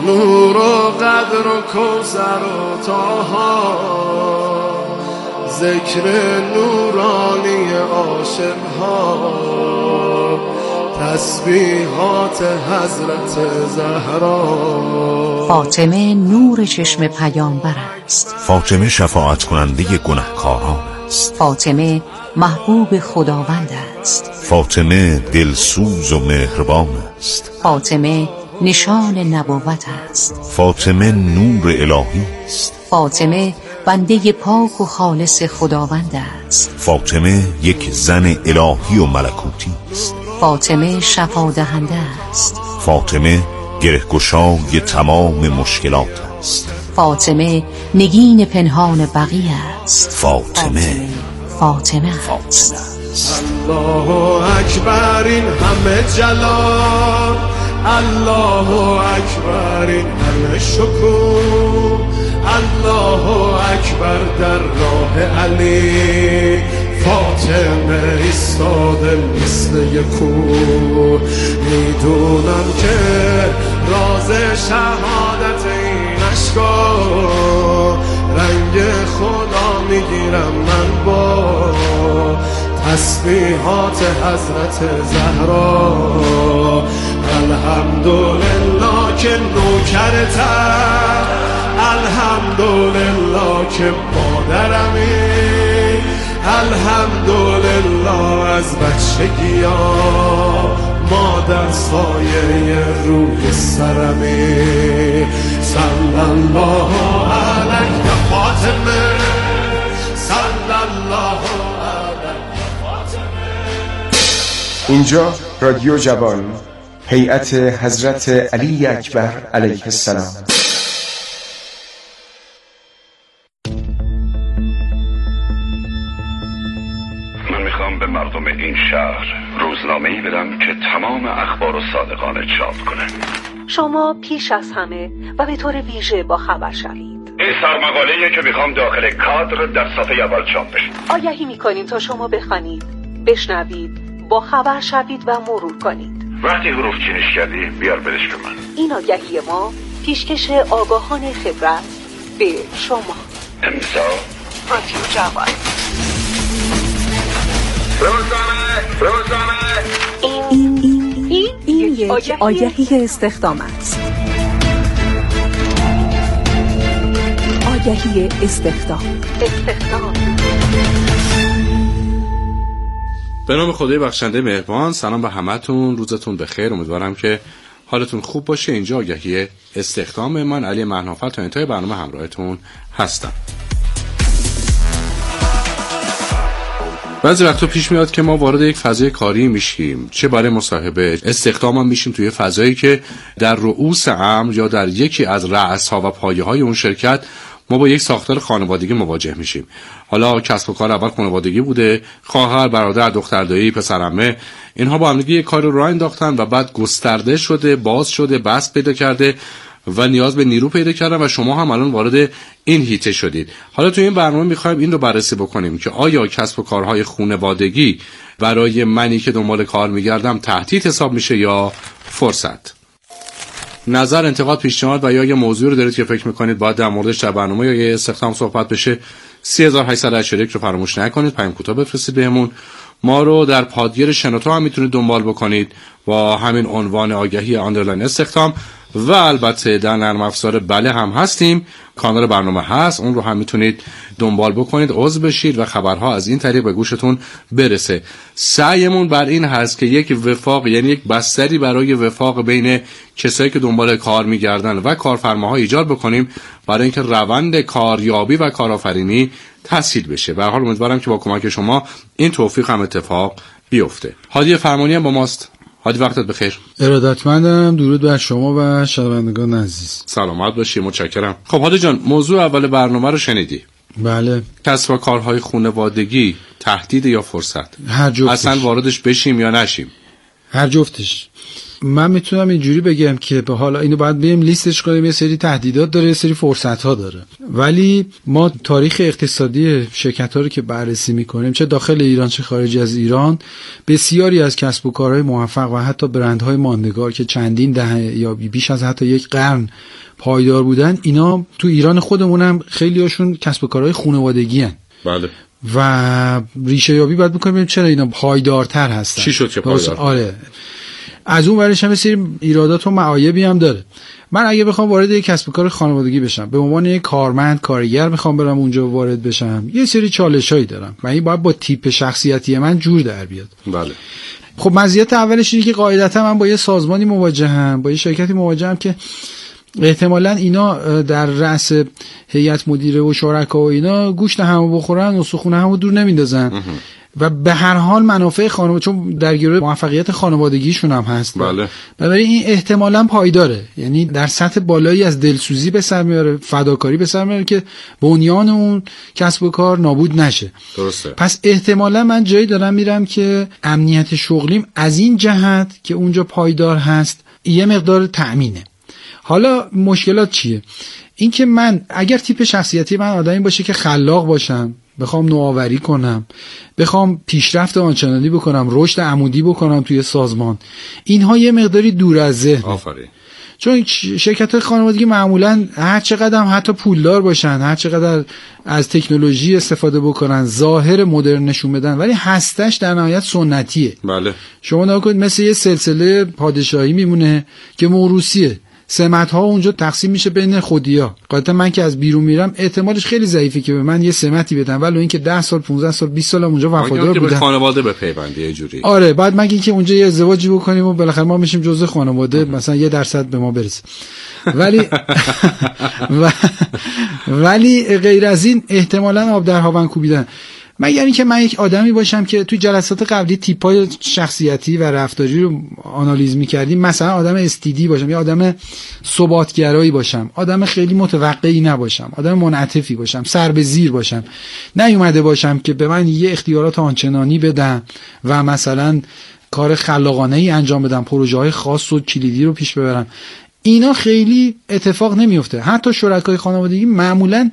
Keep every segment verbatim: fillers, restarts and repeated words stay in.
نور و قدر و کوثر و طاها، ذکر نورانی عاشقها، تسبیحات حضرت زهرا. فاطمه نور چشم پیامبر است. فاطمه شفاعت کننده گناهکاران است. فاطمه محبوب خداوند است. فاطمه دلسوز و مهربان است. فاطمه نشان نبوت است. فاطمه نور الهی است. فاطمه بنده پاک و خالص خداوند است. فاطمه یک زن الهی و ملکوتی است. فاطمه شفا دهنده است. فاطمه گرهگشای تمام مشکلات است. فاطمه نگین پنهان بقیه است. فاطمه فاطمه, فاطمه است. الله اکبر، این همه جلال، الله اکبر، این همه شکوه، الله اکبر در راه علی، فاطمه ایستاده مثل یک کوه. میدونم که راز شهادت این اشکا، رنگ خدا میگیرم من با تسبیحات حضرت زهرا. الحمدلله که نوکرتم، الحمدلله که مادرمی، الحمدلله از بچگی ها مادر سایه روی سرمی. صلی الله علیه فاطمه، صلی الله علیه فاطمه. اینجا رادیو جوان، هیئت حضرت علی اکبر علیه السلام. من میخوام به مردم این شهر روزنامه‌ای بدم که تمام اخبار و صادقانه چاپ کنه. شما پیش از همه و به طور ویژه با خبر شوید. این سرمقاله‌ایه که میخوام داخل کادر در صفحه اول چاپ بشه. آگهی میکنیم تا شما بخوانید، بشنوید، با خبر شوید و مرور کنید. وقتی حروف چینش کردی بیار بدش به من. این آگهی ما پیشکش آگاهان خبرت به شما. امضا رادیو جوان. روزنامه روزنامه این این این, این یک آگهی, آگهی استخدام است. آگهی استخدام. استخدام. به نام خدای بخشنده مهربان. سلام به همتون، روزتون بخیر. امیدوارم که حالتون خوب باشه. اینجا آگهی استخدام. من علی مهنافر تا انتهای برنامه همراهتون هستم. بعضی وقتا پیش میاد که ما وارد یک فضای کاری میشیم، چه برای مصاحبه، استخدام هم میشیم توی فضایی که در رؤوس امر یا در یکی از رأس‌ها و پایه‌های اون شرکت ما با یک ساختار خانوادگی مواجه میشیم. حالا کسب و کار اول خانوادگی بوده، خواهر، برادر، دختر دایی، پسرعمه، اینها با هم دیگه یک کار رو راه انداختن و بعد گسترده شده، باز شده، بسط پیدا کرده و نیاز به نیرو پیدا کردن و شما هم الان وارد این هیته شدید. حالا تو این برنامه میخوایم این رو بررسی بکنیم که آیا کسب و کارهای خانوادگی برای منی که دنبال کار میگردم تهدید حساب میشه یا فرصت؟ نظر، انتقاد، پیشنهاد و یا یه موضوع رو دارید که فکر میکنید باید در موردش در برنامه یا یه استخدام صحبت بشه، سه هزار و هشتصد و هشتاد و یک رو فراموش نکنید، پیام کوتاه بفرستید بهمون. ما رو در پادگیر شنوتو هم میتونید دنبال بکنید با همین عنوان آگهی آندرلاین استخدام و البته در نرم افزار بله هم هستیم، کانال برنامه هست، اون رو هم میتونید دنبال بکنید، عضو بشید و خبرها از این طریق به گوشتون برسه. سعیمون بر این هست که یک وفاق، یعنی یک بستری برای وفاق بین کسایی که دنبال کار میگردن و کارفرماها ایجاد بکنیم برای اینکه روند کاریابی و کارآفرینی تسهیل بشه. به هر حال امیدوارم که با کمک شما این توفیق هم اتفاق بیفته. هادی فرمانی هم با ماست. هادی وقتت بخیر. ارادتمندم. درود بر شما و شنوندگان عزیز. سلامت باشی. متشکرم. خب هادی جان، موضوع اول برنامه رو شنیدی؟ بله. کسب و کارهای خانوادگی تهدید یا فرصت؟ هر جفتش. اصلا واردش بشیم یا نشیم؟ هر جفتش. من میتونم اینجوری بگم که به حالا اینو باید بریم لیستش کنیم، یه سری تهدیدات داره، یه سری فرصت ها داره، ولی ما تاریخ اقتصادی شرکت ها رو که بررسی میکنیم، چه داخل ایران چه خارج از ایران، بسیاری از کسب و کارهای موفق و حتی برندهای ماندگار که چندین دهه یا بیش از حتی یک قرن پایدار بودن، اینا تو ایران خودمون هم خیلی هاشون کسب و کارهای خانوادگی هن. بله. و ریشه یابی باید بکنیم چرا اینا پایدارتر هستن. چی شد که پایدار؟ آره. از اون ورش هم یه سری ایرادات و معایبی هم داره. من اگه بخوام وارد یک کسب و کار خانوادگی بشم، به عنوان یک کارمند کارگر بخوام برم اونجا وارد بشم، یه سری چالشایی دارم و این باید با تیپ شخصیتی من جور در بیاد. بله. خب مزیت اولش اینه که قاعدتا من با یه سازمانی مواجهم، با یه شرکتی مواجهم که احتمالاً اینا در رأس هیئت مدیره و شرکا و اینا گوشت همو بخورن و سخونه همو دور نمیندازن و به هر حال منافع خانواده، چون درگیر موفقیت خانوادگیشون هم هست. بله. بنابراین این احتمالاً پایداره، یعنی در سطح بالایی از دلسوزی به سر میاره، فداکاری به سر میاره که بنیان اون کسب و کار نابود نشه. درسته. پس احتمالاً من جایی دارم میرم که امنیت شغلیم از این جهت که اونجا پایدار هست یه مقدار تأمینه. حالا مشکلات چیه؟ این که من اگر تیپ شخصیتی من آدمی باشه که خلاق باشم، بخوام نوآوری کنم، بخوام پیشرفت آنچنانی بکنم، رشد عمودی بکنم توی سازمان، اینها یه مقداری دور از ذهن. آفرین. چون شرکت‌های خانوادگی معمولاً هر چقدر هم حتی پولدار باشن، هر چقدر از تکنولوژی استفاده بکنن، ظاهر مدرن نشون بدن، ولی هستش در نهایت سنتیه. بله. شما نگاه کنید مثل یه سلسله پادشاهی میمونه که موروثیه. سمت ها اونجا تقسیم میشه بین خودیا. قاعدتا من که از بیرون میرم احتمالش خیلی ضعیفه که به من یه سمتی بدن، ولی اینکه ده سال پانزده سال بیست سال اونجا وفادار بودن، به خانواده بپیوندی یه جوری. آره، بعد مگه اینکه اونجا یه ازدواجی بکنیم و بالاخره ما میشیم جزء خانواده، مثلا یه درصد به ما برسه. ولی و... ولی غیر از این احتمالاً آب در هاون کوبیدن. مگر اینکه من یک آدمی باشم که توی جلسات قبلی تیپ‌های شخصیتی و رفتاری رو آنالیز می‌کردیم، مثلا آدم استیدی باشم یا آدم ثباتگرایی باشم، آدم خیلی متوقعی نباشم، آدم منعطفی باشم، سر به زیر باشم، نیومده باشم که به من یه اختیارات آنچنانی بدن و مثلا کار خلاقانه‌ای انجام بدم، پروژه‌های خاص و کلیدی رو پیش ببرم. اینا خیلی اتفاق نمیفته. حتی شرکای خانوادگی معمولاً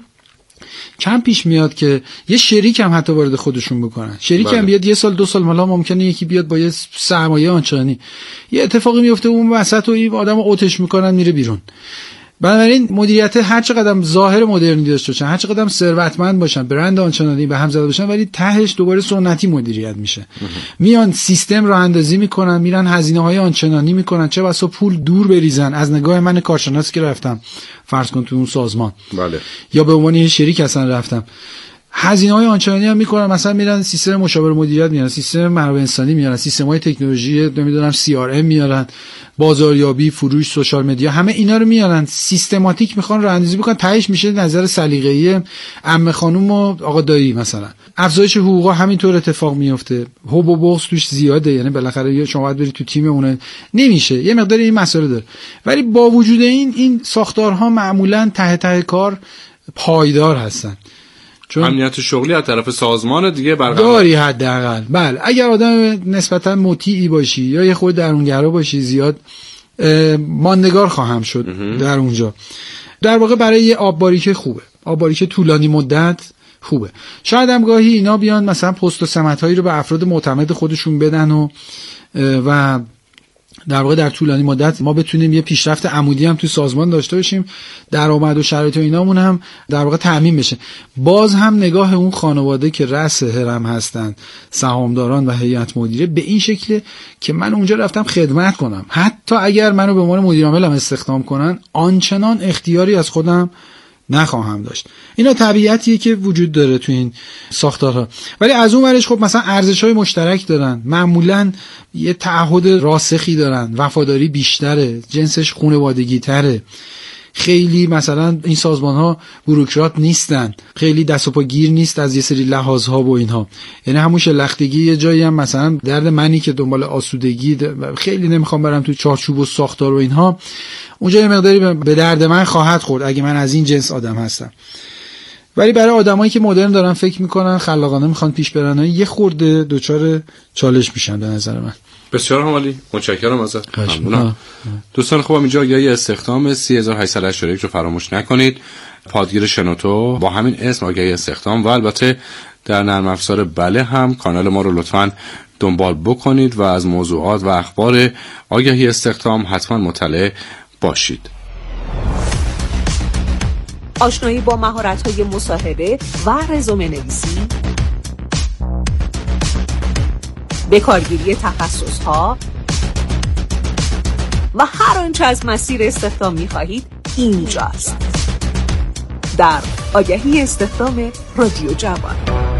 کم پیش میاد که یه شریک هم حتی وارد خودشون بکنن. شریک هم بیاد یه سال دو سال مالا ممکنه یکی بیاد با یه سرمایه آنچنانی، یه اتفاقی میفته اون وسط و این آدمو اوتش میکنن میره بیرون. بنابراین مدیریت هر چقدر ظاهر مدرنی داشته باشن، هر چقدر ثروتمند باشن، برند آنچنانی به هم زده باشن، ولی تهش دوباره سنتی مدیریت میشه. میان سیستم راه اندازی میکنن، میرن هزینه‌های آنچنانی میکنن، چه بسا پول دور بریزن. از نگاه من کارشناس که رفتم فرض کن تو اون سازمان، بله، یا به عنوان یه شریک اصلا رفتم، هزینه‌های آنچنانی هم میکنن. مثلا میرن سیستم مشاور مدیریت میارن، سیستم منابع انسانی میارن، سیستم‌های تکنولوژی نمیدونم سی آر ام میارن، بازاریابی، فروش، سوشال مدیا، همه اینا رو میارن سیستماتیک میخوان راه‌اندازی بکنن. تهش میشه نظر سلیقه‌ای عمه خانم و آقا دایی. مثلا افزایش حقوقا همینطور اتفاق میفته، حب و بغض توش زیاده، یعنی بالاخره شما باید برید تو تیم اون، نمیشه. یه مقدار این مسئله داره، ولی با وجود این این ساختارها معمولاً ته ته کار پایدار هستن. چون امنیت شغلی از طرف سازمان دیگه برقرار داری حداقل. بله، اگر آدم نسبتا مطیعی باشی یا یه خود درونگرا باشی، زیاد ماندگار خواهم شد در اونجا. در واقع برای یه آبباریک خوبه، آبباریک طولانی مدت خوبه. شاید هم گاهی اینا بیان مثلا پست و سمت‌هایی رو به افراد معتمد خودشون بدن و و در واقع در طولانی مدت ما بتونیم یه پیشرفت عمودی هم تو سازمان داشته باشیم، درآمد و شرایط و اینامون هم در واقع تضمین بشه. باز هم نگاه اون خانواده که رأس هرم هستن، سهامداران و هیئت مدیره، به این شکله که من اونجا رفتم خدمت کنم. حتی اگر منو به عنوان مدیر عامل هم استخدام کنن، آنچنان اختیاری از خودم نخواهم داشت. اینا طبیعتیه که وجود داره تو این ساختارها. ولی از اون ورش خب مثلا ارزش‌های مشترک دارن، معمولاً یه تعهد راسخی دارن، وفاداری بیشتره، جنسش خانوادگی تره. خیلی مثلا این سازمان‌ها بوروکرات نیستن، خیلی دست و پا گیر نیست از یه سری لحاظها و اینها. یعنی همون شلختگی یه جایی هم مثلا درد منی که دنبال آسودگی خیلی نمیخوام برم تو چارچوب و ساختار و اینها، اونجا یه مقداری به درد من خواهد خورد اگه من از این جنس آدم هستم. ولی برای آدمایی که مدرن دارن فکر میکنن، خلاقانه میخوان پیش برن، یه خورده دوچار چالش میشن به نظر من. بسیار عالی، متشکرم ازت. ممنونم. دوستان خوبم، اینجا آگهی استخدام سی هزار و هشتصد و هشتاد و یک رو فراموش نکنید. پادگیر شنوتو با همین اسم آگهی استخدام و البته در نرم افزار بله هم کانال ما رو لطفاً دنبال بکنید و از موضوعات و اخبار آگهی استخدام حتما مطلع باشید. آشنایی با مهارت‌های مصاحبه و رزومه نویسی، بکارگیری تخصص‌ها و هر آنچه از مسیر استخدام می‌خواهید اینجاست، در آگهی استخدام رادیو جوان.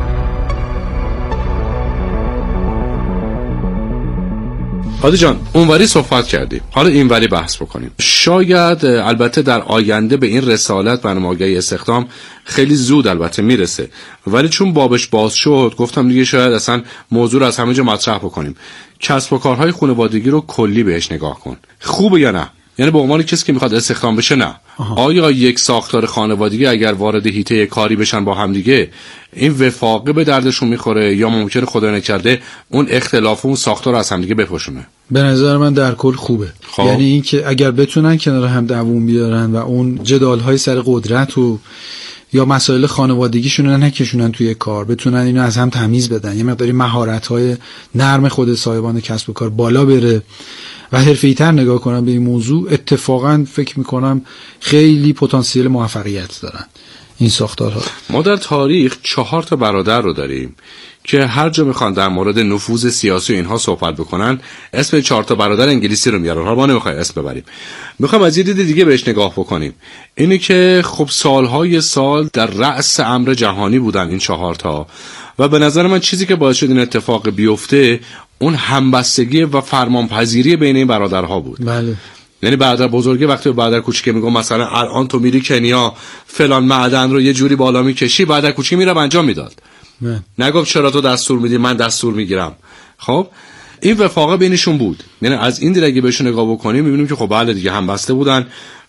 هادی جان، اونوری صحبت کردیم، حالا اینوری بحث بکنیم. شاید البته در آینده به این رسالت برنامه آگهی استخدام خیلی زود البته میرسه، ولی چون بابش باز شد گفتم دیگه شاید اصلا موضوع رو از همه جا مطرح بکنیم. کسب و کارهای خانوادگی رو کلی بهش نگاه کن، خوبه یا نه؟ یعنی به عنوان کسی که میخواد استخدام بشه، نه آها. آیا یک ساختار خانوادگی اگر وارد هیته کاری بشن با هم دیگه این وفاقه به دردشون میخوره یا ممکنه خدا نکرده اون اختلاف و اون ساختار از هم دیگه بپوشونه؟ به نظر من در کل خوبه. خواه. یعنی این که اگر بتونن کنار هم دووم بیارن و اون جدال‌های سر قدرت و یا مسائل خانوادگیشون رو نکشونن توی کار، بتونن اینو از هم تمیز بدن، یه مقداری مهارت‌های نرم خود صاحبان کسب و کار بالا بره و حرفه‌ای‌تر نگاه کنن به این موضوع، اتفاقا فکر می‌کنم خیلی پتانسیل موفقیت دارن این ساختارها. ما در تاریخ چهار تا برادر رو داریم که هر جا میخوان در مورد نفوذ سیاسی اینها صحبت بکنن اسم چهار تا برادر انگلیسی رو میارن. حالا ما نمیخوایم اسم ببریم، میخوام از یه دید دیگه بهش نگاه بکنیم. اینه که خب سالهای سال در رأس امر جهانی بودن این چهار تا و به نظر من چیزی که باعث شد این اتفاق بیفته اون همبستگی و فرمانپذیری بین این برادرها بود. بله. یعنی برادر بزرگه وقتی به برادر کوچیکه میگم مثلا الان تو میری کنیا فلان معدن رو یه جوری بالا میکشی، برادر کوچیک میره انجام میداد. نه. نگفت چرا تو دستور میدی من دستور میگیرم. خب این وفاقه بینشون بود. یعنی از این دید اگه بهشون نگاه بکنیم میبینیم که خب بله دیگه هم بسته بودن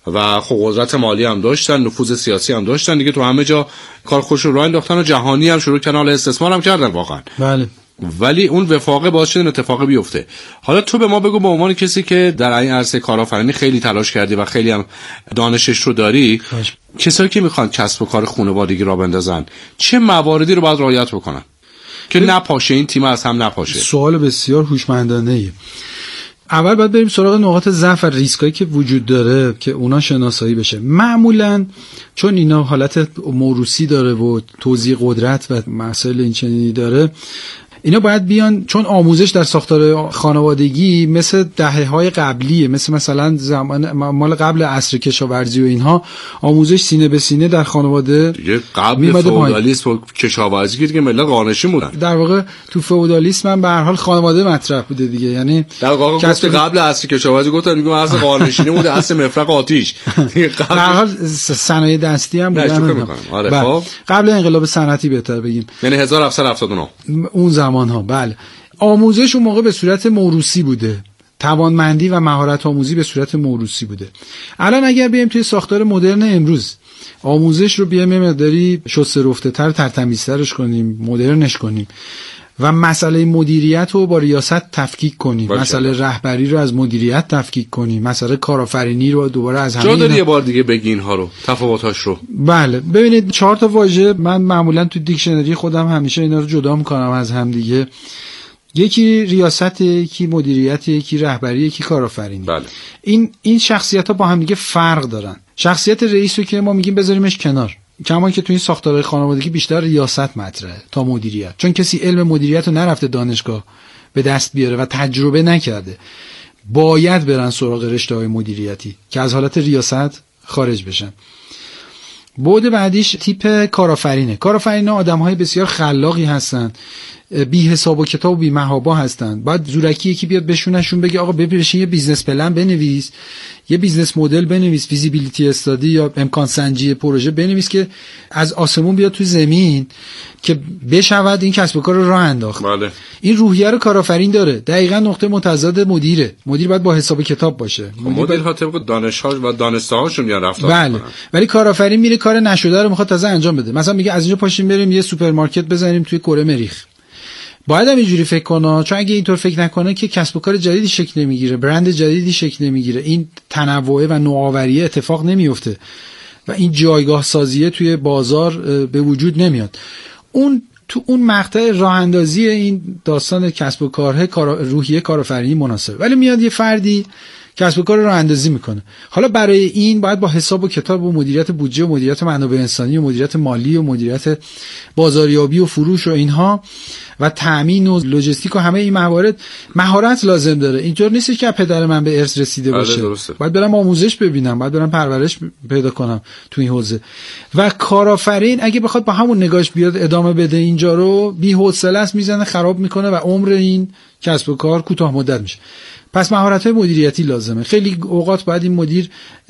و خب قدرت مالی هم داشتن، نفوذ سیاسی هم داشتن دیگه، تو همه جا کار خوش رو راه انداختن و جهانی هم شروع کردن استثمار هم کردن واقعا. بله. ولی اون وفاقه باعث شد این اتفاق بیفته. حالا تو به ما بگو به عنوان کسی که در این عرصه کارآفرینی خیلی تلاش کردی و خیلی هم دانشش رو داری، کسایی که میخوان کسب و کار خانوادگی را بندازن چه مواردی رو باید رعایت بکنن که نپاشه این تیم از هم نپاشه؟ سوال بسیار هوشمندانه ای. اول باید بریم سراغ نقاط ضعف و ریسکایی که وجود داره که اونا شناسایی بشه. معمولاً چون اینا حالت موروثی داره و توزیع قدرت و مسائل این چنینی داره، اینا باید بیان، چون آموزش در ساختار خانوادگی مثل دهه‌های قبلیه، مثل مثلا زمان مال قبل عصر کشاورزی و اینها، آموزش سینه به سینه در خانواده دیگه قبل فئودالیسم و کشاورزی که ملت قانشین بودن. در واقع تو فئودالیسم هم به هر حال خانواده مطرح بوده دیگه. یعنی در واقع کسی قبل عصر کشاورزی گفتن میگم اصل قانشینی بوده، اصل مفرق آتش. در حال صنایع دستی هم بودن. آره خب قبل انقلاب صنعتی بهتر بگیم، یعنی هزار و هفتصد و هفتاد و نه اون زمان ها. بله. آموزش اون موقع به صورت موروثی بوده، توانمندی و مهارت آموزی به صورت موروثی بوده. الان اگر بیایم توی ساختار مدرن امروز آموزش رو بیایم مقداری شسته رفته تر، ترتمیزترش کنیم، مدرنش کنیم و مسئله مدیریت رو با ریاست تفکیک کنیم، باشه. مسئله رهبری رو از مدیریت تفکیک کنیم، مسئله کارآفرینی رو دوباره از همین. جا داری یه بار دیگه بگی اینها رو، تفاوتاش رو؟ بله. ببینید چهار تا واژه من معمولا تو دیکشنری خودم همیشه اینا رو جدا می‌کنم از هم دیگه. یکی ریاست، یکی مدیریت، یکی رهبری، یکی کارآفرینی. بله. این این شخصیت‌ها با هم دیگه فرق دارن. شخصیت رئیس رو که ما میگیم بذاریمش کنار، کما که تو این ساختارهای خانوادگی بیشتر ریاست مطرحه تا مدیریت، چون کسی علم مدیریت رو نرفته دانشگاه به دست بیاره و تجربه نکرده. باید برن سراغ رشته‌های مدیریتی که از حالت ریاست خارج بشن. بعد بعدیش تیپ کارآفرینه. کارآفرینا آدم‌های بسیار خلاقی هستن، بی حساب و کتاب و بی محابا هستن. بعد زورکی یکی بیاد بهشونشون بگه آقا بپرشین یه بیزنس پلن بنویس، یه بیزنس مدل بنویس، فیزیبیلیتی استادی یا امکان سنجی پروژه بنویس که از آسمون بیاد تو زمین که بشود این کسب و کار رو راه انداخت. بله. این روحیه رو کارآفرین داره. دقیقاً نقطه متضاد مدیره. مدیر باید با حساب کتاب باشه. مدیرها طبق دانش‌ها و دانسته‌هاشون میان رفتار بله. کنن. ولی کارآفرین میره کار نشده رو میخواد تازه انجام بده. مثلا میگه از اینجا پاشیم بریم یه سوپرمارکت بزنیم توی کره مریخ. باید هم اینجوری فکر کنه، چون اگه اینطور فکر نکنه که کسب و کار جدیدی شکل نمیگیره، برند جدیدی شکل نمیگیره، این تنوع و نوآوری اتفاق نمیفته و این جایگاه سازیه توی بازار به وجود نمیاد. اون تو اون مقطع راه اندازی این داستان کسب و کاره کار روحیه کارآفرینی مناسبه. ولی میاد یه فردی کسب و کار راه اندازی میکنه، حالا برای این باید با حساب و کتاب و مدیریت بودجه و مدیریت منابع انسانی و مدیریت مالی و مدیریت بازاریابی و فروش و اینها و تامین و لوجستیک و همه این موارد مهارت لازم داره. اینطور نیست که پدر من به ارث رسیده باشه، باید برم آموزش ببینم، باید برم پرورش پیدا کنم تو این حوزه. و کارآفرین اگه بخواد با همون نگاهش بیاد ادامه بده اینجا رو، بی حوصله است، میزنه خراب میکنه و عمر این کسب و کار کوتاه مدت میشه. پس مهارت‌های مدیریتی لازمه. خیلی اوقات باید این مدیر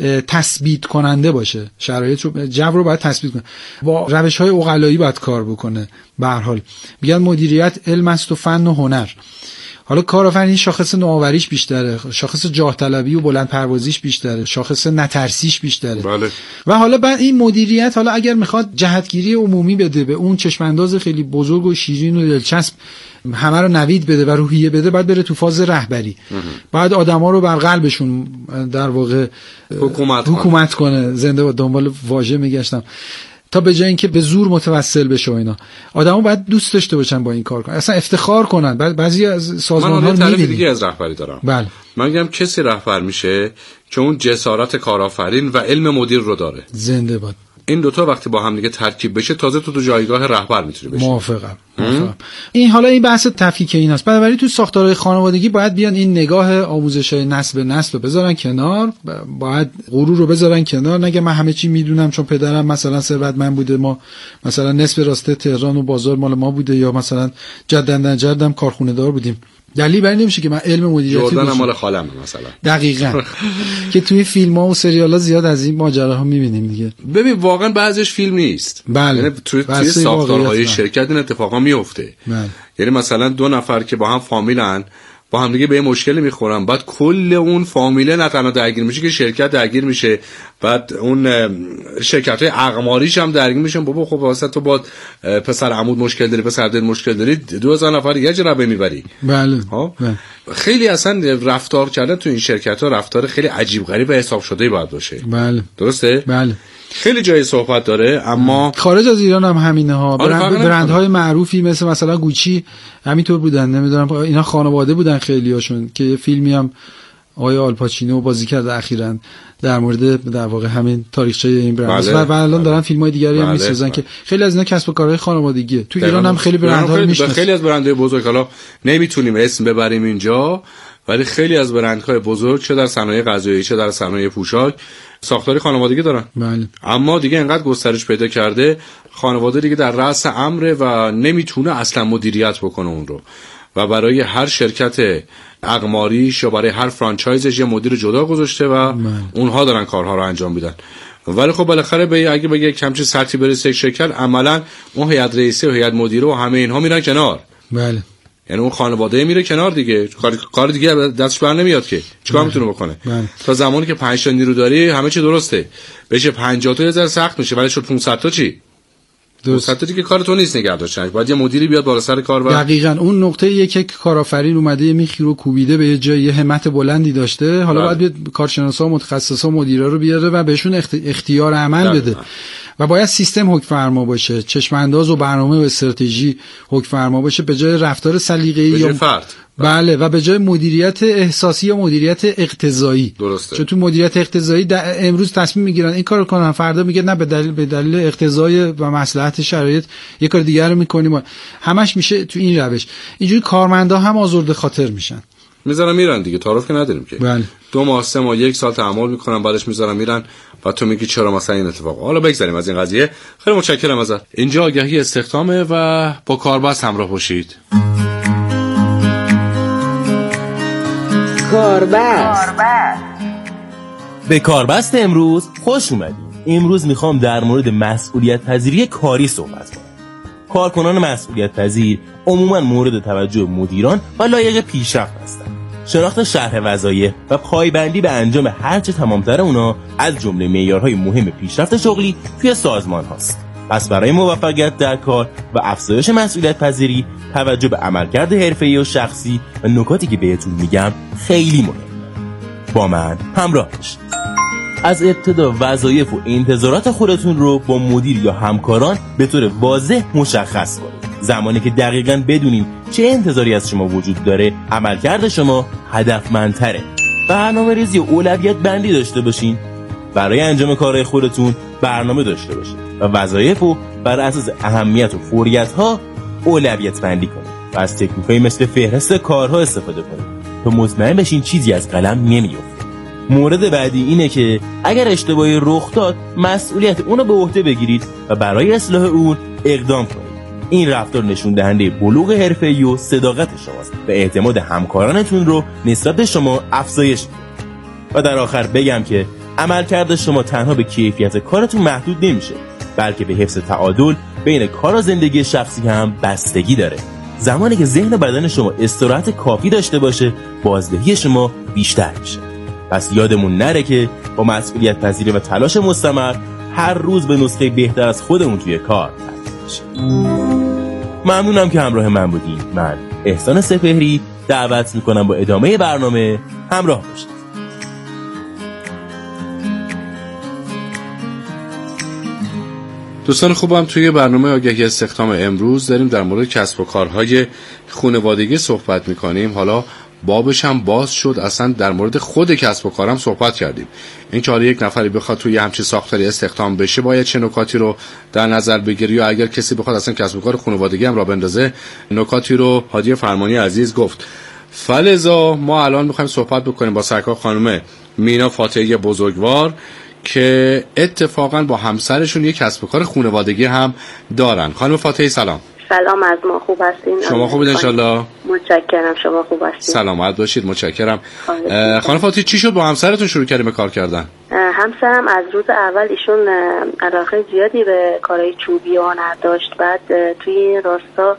تثبیت کننده باشه، شرایط رو جو رو باید تثبیت کنه، با روش‌های عقلایی باید کار بکنه. به هر حال میگن مدیریت علم است و فن و هنر. حالا کارآفرینی شاخص نوآوریش بیشتره، شاخص جاه طلبی و بلند پروازیش بیشتره، شاخص نترسیش بیشتره. بله. و حالا بعد این مدیریت حالا اگر میخواد جهتگیری عمومی بده به اون چشمانداز خیلی بزرگ و شیرین و دلچسب، همه رو نوید بده و روحیه بده، بعد بره تو فاز رهبری. بعد آدما رو بر قلبشون در واقع حکومت, حکومت کنه. زنده با دنبال واژه میگشتم، تا به جای اینکه به زور متوسل بشه و اینا، آدما باید دوست داشته باشن با این کار کنن، اصلا افتخار کنن. بعد بعضی از سازمان‌ها من تعریف دیگه از رهبری دارم. بله. من میگم کسی رهبر میشه که اون جسارت کارآفرین و علم مدیر رو داره. زنده باد. این دوتا وقتی با هم دیگه ترکیب بشه، تازه تو تو جایگاه رهبر میتونی بشی. موافقم. موافقم. این حالا این بحث تفکیک ایناست. بنابراین تو ساختارهای خانوادگی باید بیان این نگاه آموزش‌های نسل به نسل بذارن کنار، باید غرور رو بذارن کنار، نگه من همه چی میدونم چون پدرم مثلا ثروتمند بوده، ما مثلا نصف راسته تهران و بازار مال ما بوده، یا مثلا جدن جدم کارخونه دار بودیم. دلیل بر این نمیشه که من علم مدیریتی جردن مال خالم مثلا. دقیقاً. که توی فیلم‌ها و سریال‌ها زیاد از این ماجراها می‌بینیم دیگه. ببین واقعا بعضیش فیلم نیست. بله. یعنی توی, توی ساختارهای شرکت این اتفاقا میفته. بله. یعنی مثلا دو نفر که با هم فامیلن، با هم دیگه به مشکلی میخورن، بعد کل اون فامیله نه تنها درگیر میشه که شرکت درگیر میشه، بعد اون شرکت‌های اقماریش هم درگیر میشن. بابا خب واسه تو با پسر عمود مشکل داری، پسر دل مشکل داری، دو هزار نفر یه جربه میبری. بله. ها بله. خیلی اصلا رفتار کردن تو این شرکت‌ها رفتار خیلی عجیب غریب و حساب شده‌ای باید باشه. بله. درسته؟ بله. خیلی جای صحبت داره، اما خارج از ایران هم همینه ها. برند برندهای معروفی مثل مثلا گوچی همینطور بودن، نمیدونم اینا خانواده بودن خیلیاشون، که یه فیلمی هم آقای آلپاچینو بازی کرده اخیراً در مورد در واقع همین تاریخچه این برند. بله. و الان دارن فیلم‌های دیگری هم بله. می‌سازن بله. که خیلی از اینا کسب و کارهای خانوادگیه. تو ایران هم خیلی برندها میشناسن، خیلی از برندهای بزرگ، حالا نمیتونیم اسم ببریم اینجا، ولی خیلی از برندهای بزرگ چه در صنایع غذایی چه در صنایع پوشاک ساختاری خانوادگی دارن. بله. اما دیگه انقدر گسترش پیدا کرده، خانواده دیگه در رأس امره و نمیتونه اصلا مدیریت بکنه اون رو، و برای هر شرکت اقماریش یا برای هر فرانچایزش یه مدیر جدا گذاشته و بله. اونها دارن کارها رو انجام میدن. ولی خب بالاخره به اگه بگه کمچه سطحی برسه یک شرکت، عملا اون هیئت رئیسه و هیئت مدیره و همه اینها میرن کنار. بله. یعنی اون خانواده میره کنار دیگه، کار کار دیگه دستش بر نمیاد که چیکار میتونه بکنه. بله. تا زمانی که پنج تا نیرو داری همه چی درسته، بشه پنجاه تا یه ذره سخت میشه، ولی شد پانصد تا چی؟ پانصد تا دیگه کار تو نیست نگه داشتن، باید یه مدیری بیاد بالا سر کار. و دقیقاً اون نقطه یک که کارآفرین اومده یه میخی رو کوبیده به یه جای، یه همت بلندی داشته، حالا بله. باید بیاد کارشناسا و متخصصا مدیرا رو بیاره و بهشون اختیار عمل دقیقا. بده. و باید سیستم حکم فرما باشه، چشم انداز و برنامه و استراتژی حکم فرما باشه، به جای رفتار سلیقه‌ای یا فرد. بله، و به جای مدیریت احساسی یا مدیریت اقتضایی. درسته. چون تو مدیریت اقتضایی امروز تصمیم میگیرن این کارو کنن، فردا میگه نه به دلیل به دلیل اقتضای و مصلحت شرایط یه کار دیگه رو میکنیم. همش میشه تو این روش. اینجوری کارمندا هم آزرده خاطر میشن، میذارن میرن دیگه، تعارف که نداریم که. بله. دو ماه سه ماه یک سال تحمل میکنن، بعدش میذارن میرن و تو میگی چرا مثلا این اتفاق. حالا بگذاریم از این قضیه. خیلی متشکرم ازت. اینجا آگهی استخدامه و با کاربست همراه باشید. کاربست. به کاربست امروز خوش اومدید. امروز میخوام در مورد مسئولیت پذیری کاری صحبت کنم. کارکنان مسئولیت پذیر عموماً مورد توجه مدیران و لایق پیشرفت هستند. شناخت شرح وظایف و پایبندی به انجام هرچه تمام‌تر اونا از جمله معیارهای مهم پیشرفت شغلی توی سازمان هاست. پس برای موفقیت در کار و افزایش مسئولیت پذیری توجه به عملکرد حرفه‌ای و شخصی و نکاتی که بهتون میگم خیلی مهمه. با من همراه باشید. از ابتدا وظایف و انتظارات خودتون رو با مدیر یا همکاران به طور واضح مشخص کنید. زمانی که دقیقاً بدونید چه انتظاری از شما وجود داره، عملکرد شما هدفمندتره. برنامه‌ریزی و اولویت بندی داشته باشین. برای انجام کارهای خودتون برنامه داشته باشین و وظایف رو بر اساس اهمیت و فوریت‌ها اولویت بندی کنید و از تکنیک‌های مثل فهرست کارها استفاده کنید تا مطمئن بشین چیزی از قلم نمیفته. مورد بعدی اینه که اگر اشتباهی رخ داد، مسئولیت اون رو به عهده بگیرید و برای اصلاح اون اقدام کنید. این رفتار نشون دهنده بلوغ حرفه‌ای و صداقت شماست و اعتماد همکارانتون رو نسبت به شما افزایش میده. و در آخر بگم که عملکرد شما تنها به کیفیت کارتون محدود نمیشه، بلکه به حفظ تعادل بین کار و زندگی شخصی هم بستگی داره. زمانی که ذهن و بدن شما استراحت کافی داشته باشه، بازدهی شما بیشتر میشه. پس یادمون نره که با مسئولیت پذیری و تلاش مستمر هر روز به نسخه بهتر از خودمون توی کار تبدیل بشیم. ممنونم که همراه من بودین. من احسان سپهری دعوت میکنم با ادامه برنامه همراه باشید. دوستان خوبم، توی برنامه آگهی استخدام امروز داریم در مورد کسب و کارهای خانوادگی صحبت میکنیم. حالا بابش هم باز شد، اصلا در مورد خود کسب و کارم صحبت کردیم. این که حالا یک نفری بخواد توی همچین ساختاری استخدام بشه باید چه نکاتی رو در نظر بگیری، یا اگر کسی بخواد اصلا کسب و کار خانوادگی هم را بندازه نکاتی رو هادی فرمانی عزیز گفت. فلذا ما الان میخوایم صحبت بکنیم با سرکار خانم مینا فاتحی بزرگوار که اتفاقا با همسرشون یک کسب و کار خانوادگی هم دارن. خانم فاتحی سلام. سلام، از ما خوب هستین؟ شما خوبید انشالله؟ متشکرم. شما خوب هستین؟ سلامت باشید. متشکرم. خانم فاتحی چی شد با همسرتون شروع کردیم به کار کردن؟ همسرم از روز اول ایشون علاقه زیادی به کارهای چوبی و هنر داشت. بعد توی راستا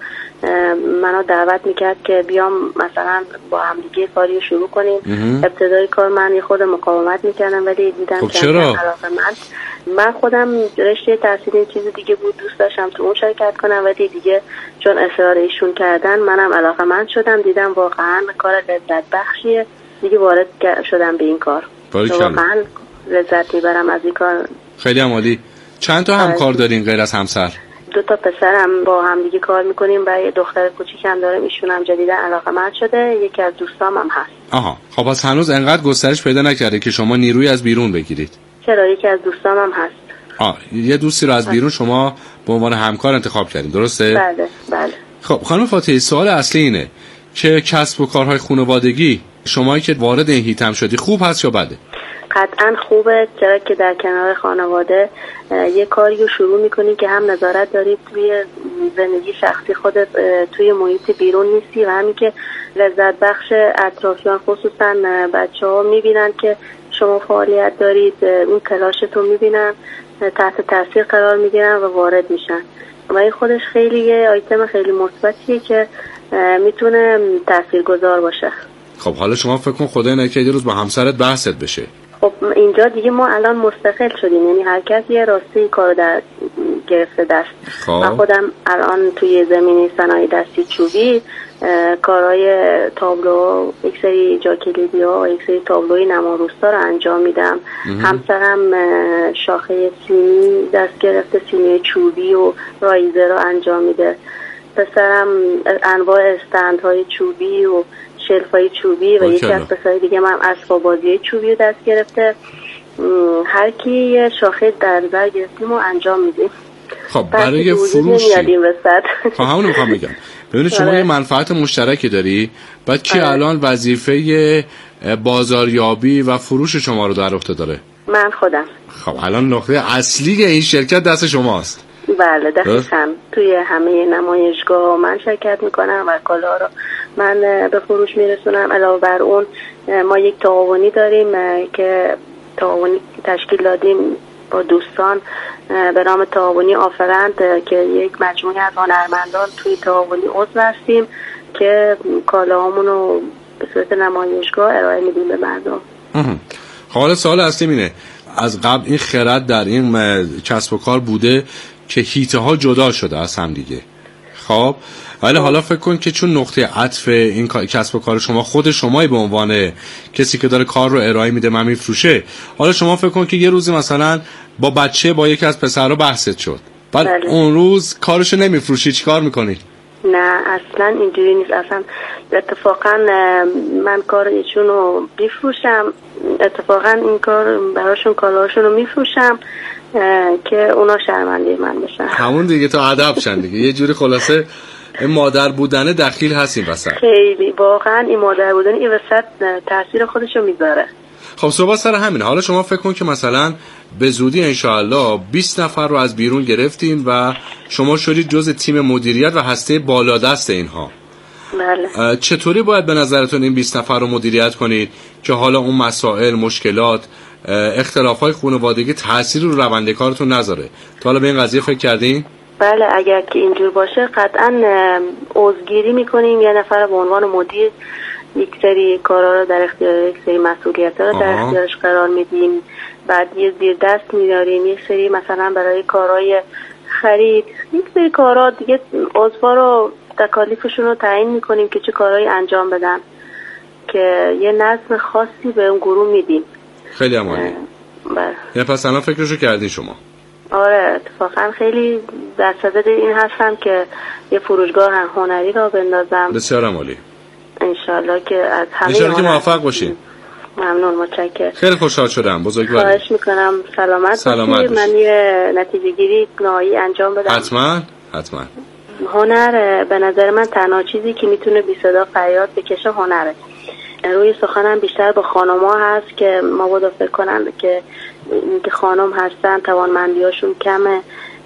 منو دعوت میکرد که بیام مثلا با هم دیگه کاری رو شروع کنیم. ابتدای کار من یه خود مقاومت میکردم، ولی دیدم خب که چرا؟ علاقه من من خودم رشته تحصیلی چیز دیگه بود، دوست داشتم تو اون شرکت کنم، ولی دیگه چون اصرار ایشون کردن منم علاقه من شدم. دیدم واقعا کار لذت بخشیه، دیگه وارد شدم به این کار. واقعا لذت میبرم از این کار. خیلی هم عالی. چند تا همکار دارین غیر از همسر؟ دو تا پسرم با هم دیگه کار میکنیم و یه دختر کوچیکم دارم، ایشون هم جدیدا علاقه‌مند شده، یکی از دوستام هم هست. آها، خب پس هنوز انقدر گسترش پیدا نکرده که شما نیروی از بیرون بگیرید؟ چرا، یکی از دوستام هم هست. آه، یه دوستی رو از بیرون شما به عنوان همکار انتخاب کردین، درسته؟ بله بله. خب خانم فاتحی، سوال اصلی اینه که کسب و کارهای خانوادگی شمایی که وارد این حیطه شدی خوب هست یا بده؟ قطعا خوبه، چرا که در کنار خانواده یه کاری رو شروع میکنی که هم نظارت داری توی زندگی شخصی خودت، توی محیط بیرون نیستی، و همین که لذت بخش اطرافیان خصوصا بچه ها میبینن که شما فعالیت دارید، اون تلاشتون میبینن، تحت تاثیر قرار میگیرن و وارد میشن و این خودش خیلی یه آیتم خیلی مثبتیه که میتونه تاثیرگذار باشه. خب حالا شما فکر کن خدای نکنه یه روز با همسرت بحثت بشه. خب اینجا دیگه ما الان مستقل شدیم، یعنی هر کس یه راسته کارو در گرفته دست. خب. من خودم الان توی زمینه صنایع دستی چوبی کارهای تابلو، یک سری جاکلیدی ها و یک سری تابلوی نماروستا رو انجام میدم. همسرم شاخه سینی دست گرفته، سینی چوبی و رایزه رو انجام میده. پسرم انواع استندهای چوبی و شلفای چوبی و یکی از پسرهای دیگه من اسباب بازی چوبی رو دست گرفته. هر کی یه شاخه در بر گرفتیم و انجام میدیم. خب برای فروش خب همون میخوام بگم ببینید شما یه منفعت مشترکی داری، بعد کی الان وظیفه بازاریابی و فروش شما رو در عهده داره؟ من خودم. خب الان نقطه اصلی این شرکت دست شماست. بله دقیقاً. توی همه نمایشگاه من شرکت میکنم و کالا رو من به فروش میرسونم. علاوه بر اون ما یک تعاونی داریم که تعاونی تشکیل دادیم با دوستان به نام تعاونی آفرند که یک مجموعه از هنرمندان توی تعاونی عضو هستیم که کالاهامون رو به صورت نمایشگاه ارائه میدیم به مردم. حالا سوال اصلی اینه، از قبل این خرد در این کسب و کار بوده که هیته ها جدا شده از هم دیگه. خب ولی حالا فکر کن که چون نقطه عطف این کسب و کار شما خود شمایی به عنوان کسی که داره کار رو ارائه میده من میفروشه، حالا شما فکر کن که یه روزی مثلا با بچه با یکی از پسرها بحثت شد، بعد بله. اون روز کارشو نمیفروشی، چی کار میکنی؟ نه اصلا اینجوری نیست. اصلا اتفاقا من کار ایشون رو بیفروشم، اتفاقا این کار براشون کارهاشون رو میفروشم که اونا شرمنده من بشن. همون دیگه تا ادب شن دیگه. یه جوری خلاصه این مادر بودن دخیل هست این وسط. خیلی واقعا این مادر بودن این وسط تاثیر خودشو میذاره. خب صحبت سر همینه. حالا شما فکر کن که مثلا به زودی انشاءالله بیست نفر رو از بیرون گرفتین و شما شدید جز تیم مدیریت و هسته بالادست اینها. بله. چطوری باید به نظرتون این بیست نفر رو مدیریت کنید که حالا اون مسائل، مشکلات، اختلافات خانوادگی تأثیری رو روند کارتون نذاره؟ تا حالا به این قضیه فکر کردین؟ بله اگر که اینجور باشه قطعا عضوگیری میکنیم، یه نفر به عنوان مدیر یک سری کارا رو در اختیار، یک سری مسئولیت‌ها رو در اختیارش قرار میدیم، بعد یه زیر دست میاریم، یک سری مثلا برای کارهای خرید، یک سری کارا دیگه عضوا رو تکالیفشون رو تعیین میکنیم که چه کارهایی انجام بدن، که یه نظم خاصی به اون گروه میدیم. خیلی عالی. بله. یعنی پس الان فکرشو کردین شما؟ آره اتفاقا خیلی در صدد این هستم که یه فروشگاه هنری را بندازم. بسیار عالی. انشالله که از همه انشالله که موفق باشین. ممنون، متشکرم. خیلی خوشحال شدم. بزرگوار. خواهش میکنم. سلامت, سلامت باشید. من یه نتیجه گیری نهایی انجام بدم. حتما حتما. هنر به نظر من تنها چیزی که میتونه بی صدا فریاد بکشه هنره. روی سخنم بیشتر با خانم‌ها هست که مبادا فکر کنن که که خانم هستن توانمندیاشون کمه،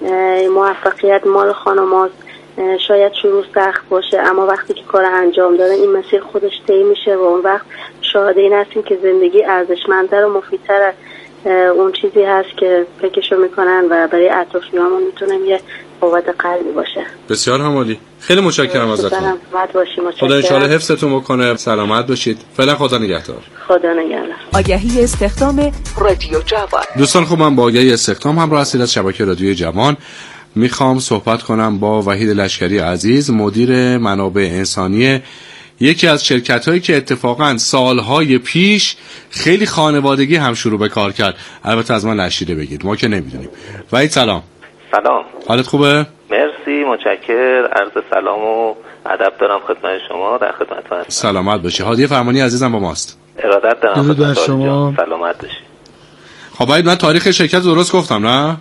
موفقیت مال خانم‌هاست، شاید شروع سخت باشه اما وقتی که کار انجام دادن این مسیر خودش طی میشه و اون وقت شاهد این هستیم که زندگی ارزشمندتر و مفیدتر اون چیزی هست که فکرشو میکنن و برای اطرافیانمون میتونم یه قوت قلبی باشه. بسیار همالی. خیلی متشکرم ازتون. سلامت باشید. متشکرم. خدا ان شاء الله حفظتون بکنه. سلامت باشید. فعلا خدا نگهدار. خدا نگهدار. آگهی استخدام رادیو جوان. دوستان خوب، من با آگهی استخدام همراه هستید از شبکه رادیو جوان. میخوام صحبت کنم با وحید لشکری عزیز، مدیر منابع انسانی یکی از شرکت‌هایی که اتفاقاً سالهای پیش خیلی خانوادگی هم شروع به کار کرد. البته از من نشیده بگید، ما که نمیدونیم. وحید سلام. سلام. حالت خوبه؟ مرسی، متشکر. عرض سلام و ادب دارم خدمت شما. در خدمتتون هستم. سلامت باشی. هادی فرمانی عزیزم با ماست. ارادت دارم خدمت شما. سلامت باشی. خب وحید من تاریخ شرکت درست گفتم نه؟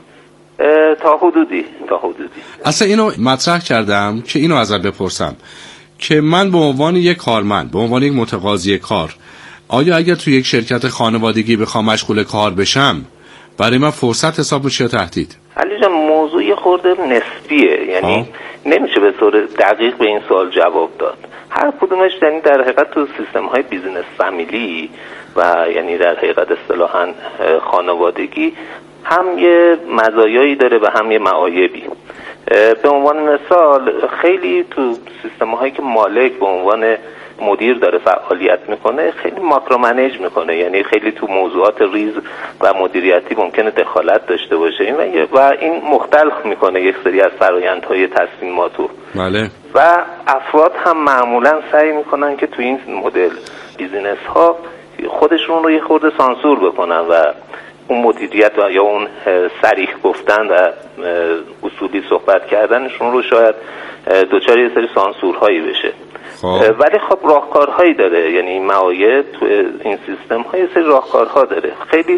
تا حدودی تا حدودی. اصلا اینو مطرح کردم که اینو ازت بپرسم که من به عنوان یک کارمند، به عنوان یک متقاضی کار، آیا اگر توی یک شرکت خانوادگی بخوام مشغول کار بشم برای من فرصت حساب میشه یا تهدید؟ علی جان موضوع خورده نسبیه، یعنی ها؟ نمیشه به طور دقیق به این سوال جواب داد. هر کدومش یعنی در حقیقت تو سیستم های بیزینس فامیلی و یعنی در حقیقت اصطلاحاً خانوادگی هم یه مزایایی داره و هم یه معایبی. به عنوان مثال خیلی تو سیستم هایی که مالک به عنوان مدیر داره فعالیت میکنه خیلی ماکرو منیج میکنه، یعنی خیلی تو موضوعات ریز و مدیریتی ممکنه دخالت داشته باشه و این مختلف میکنه یک سری از فرآیندهای تصمیماتو. بله. و افراد هم معمولا سعی میکنن که تو این مدل بیزینس ها خودشون رو یه خورده سانسور بکنن و اون مدیریت و یا اون صریح گفتن و اصولی صحبت کردنشون رو شاید دوچار یه سری سانسورهایی بشه. خب. ولی خب راهکارهایی داره، یعنی این معایب تو این سیستم ها یه سری راهکارها داره. خیلی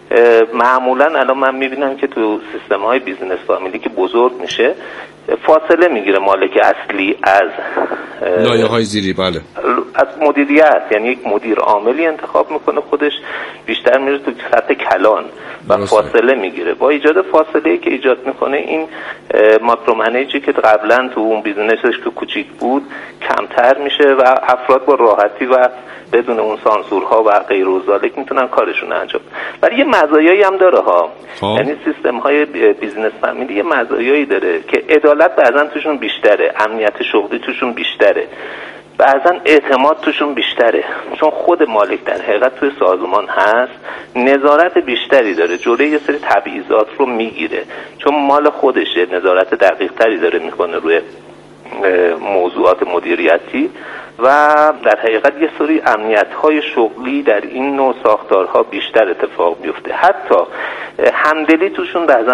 معمولا الان من میبینم که تو سیستم های بیزینس فامیلی که بزرگ میشه فاصله میگیره مالک اصلی از لایه های زیری. بله. از مدیریت، یعنی یک مدیر عاملی انتخاب میکنه خودش، بیشتر میره تو سطح کلان و درسته. فاصله میگیره. با ایجاد فاصله که ایجاد میکنه این ماکرو منیجی که قبلا تو اون بیزینسش که کوچیک بود کمتر میشه و افراد با راحتی و بدون اون سانسورها و غیر و ذالک میتونن کارشون انجام بدن. ولی یه مزایایی هم داره ها. خواه. یعنی سیستم های بیزینس فامیلی یه مزایایی داره که عدالت بعضن توشون بیشتره، امنیت شغلی توشون بیشتره. بعضا اعتماد توشون بیشتره، چون خود مالک در حقیقت توی سازمان هست، نظارت بیشتری داره، جلوی یه سری تبعیضات رو میگیره، چون مال خودشه، نظارت دقیق تری داره میکنه روی موضوعات مدیریتی و در حقیقت یه سری امنیت‌های شغلی در این نوع ساختارها بیشتر اتفاق میفته. حتی همدلی توشون بعضا